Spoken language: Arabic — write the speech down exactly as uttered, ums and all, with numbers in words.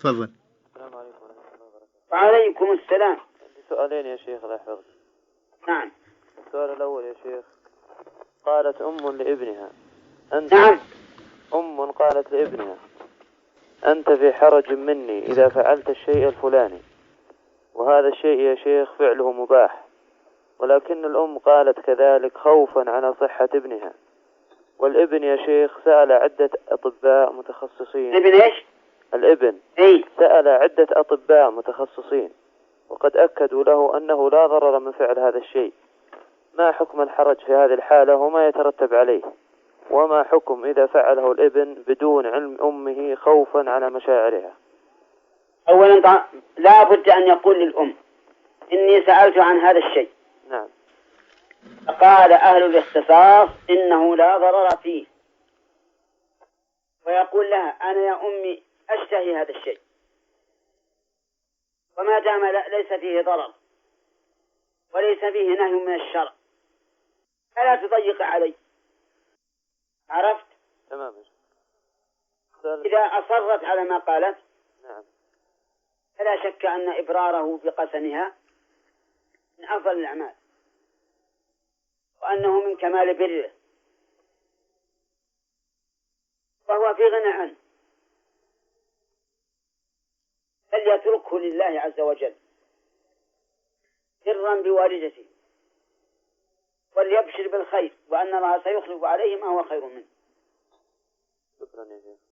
تفضل. السلام عليكم ورحمة الله وبركاته. وعليكم السلام. عندي سؤالين يا شيخ الله يحفظك. نعم. السؤال الأول يا شيخ، قالت أم لابنها أنت نعم. أم قالت لابنها أنت في حرج مني إذا فعلت الشيء الفلاني، وهذا الشيء يا شيخ فعله مباح، ولكن الأم قالت كذلك خوفا على صحة ابنها، والابن يا شيخ سأل عدة أطباء متخصصين. ابن إيش؟ الابن إيه؟ سأل عدة أطباء متخصصين وقد أكدوا له أنه لا ضرر من فعل هذا الشيء. ما حكم الحرج في هذه الحالة وما يترتب عليه؟ وما حكم إذا فعله الابن بدون علم أمه خوفا على مشاعرها؟ أولا لا بد أن يقول للأم إني سألت عن هذا الشيء. نعم. فقال أهل الاختصاص إنه لا ضرر فيه، ويقول لها أنا يا أمي أشتهي هذا الشيء، وما دام ليس فيه ضرر وليس فيه نهي من الشرع فلا تضيق علي. عرفت؟ تمام. إذا أصرت على ما قالت نعم فلا شك أن إبراره بقسمها من أفضل الأعمال، وأنه من كمال بره، وهو في غنى عنه، فليتركه لله عز وجل سرا بوالدته، وليبشر بالخير وأن الله سيخلف عليه ما هو خير منه. شكرا يا شيخ.